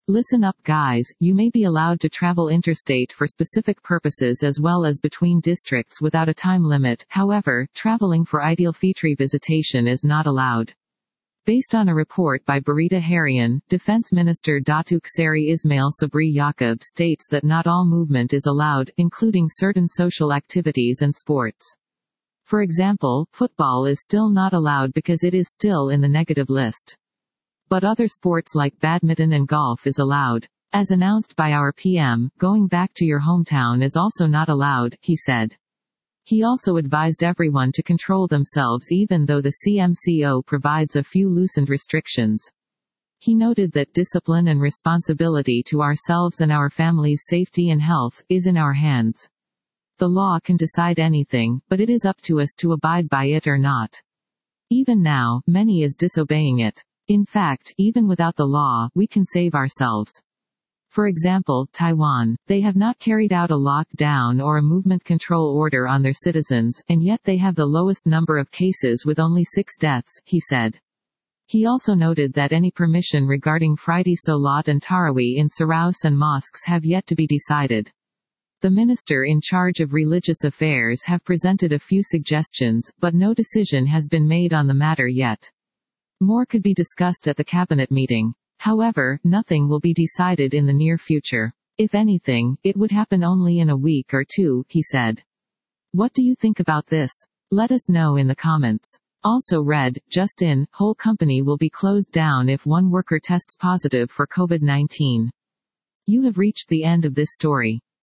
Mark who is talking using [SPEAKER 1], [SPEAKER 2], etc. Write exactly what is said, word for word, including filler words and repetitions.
[SPEAKER 1] Listen up guys, you may be allowed to travel interstate for specific purposes as well as between districts without a time limit, however, traveling for Aidilfitri visitation is not allowed. Based on a report by Berita Harian, Defense Minister Datuk Seri Ismail Sabri Yaakob states that not all movement is allowed, including certain social activities and sports. For example, football is still not allowed because it is still in the negative list. But other sports like badminton and golf is allowed. As announced by our P M, going back to your hometown is also not allowed, he said. He also advised everyone to control themselves even though the C M C O provides a few loosened restrictions. He noted that discipline and responsibility to ourselves and our families' safety and health is in our hands. The law can decide anything, but it is up to us to abide by it or not. Even now, many is disobeying it. In fact, even without the law, we can save ourselves. For example, Taiwan. They have not carried out a lockdown or a movement control order on their citizens, and yet they have the lowest number of cases with only six deaths, he said. He also noted that any permission regarding Friday Salat and Taraweeh in Saraus and mosques have yet to be decided. The minister in charge of religious affairs have presented a few suggestions, but no decision has been made on the matter yet. More could be discussed at the cabinet meeting. However, nothing will be decided in the near future. If anything, it would happen only in a week or two, he said. What do you think about this? Let us know in the comments. Also read, just in, whole company will be closed down if one worker tests positive for COVID nineteen. You have reached the end of this story.